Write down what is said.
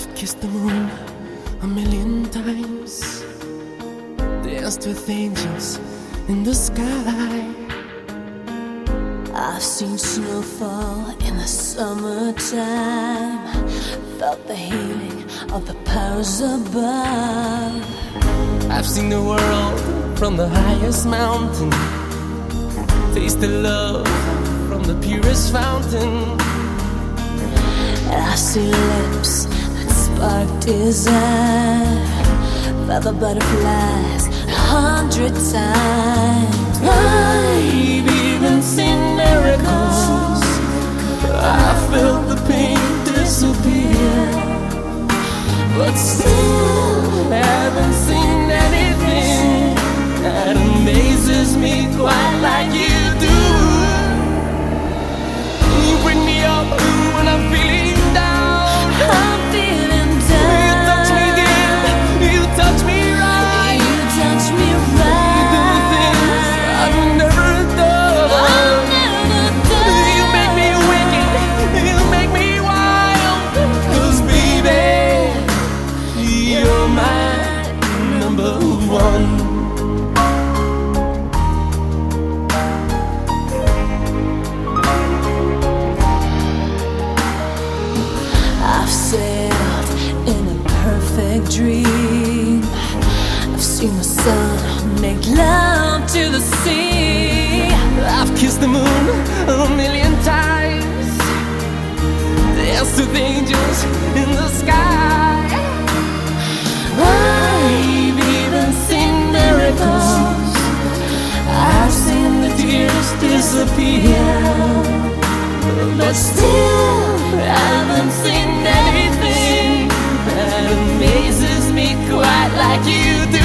I've kissed the moon a million times, danced with angels in the sky. I've seen snow fall in the summertime, felt the healing of the powers above. I've seen the world from the highest mountain, tasted love from the purest fountain. And I see lips that spark desire, felt the butterflies 100 times. I've even seen miracles, I felt the pain disappear, but still haven't seen anything that amazes me quite like you do. You bring me up when I'm feeling down. I'm feeling down. You touch me again, you touch me right. You touch me right. You do things I've never done. I've never done. You make me wicked, you make me wild. 'Cause baby, you're my number one. I've sailed in a perfect dream. I've seen the sun make love to the sea. I've kissed the moon a million times, danced with angels in the sky. I've even seen miracles, I've seen the tears disappear, but still haven't seen anything that amazes me quite like you do.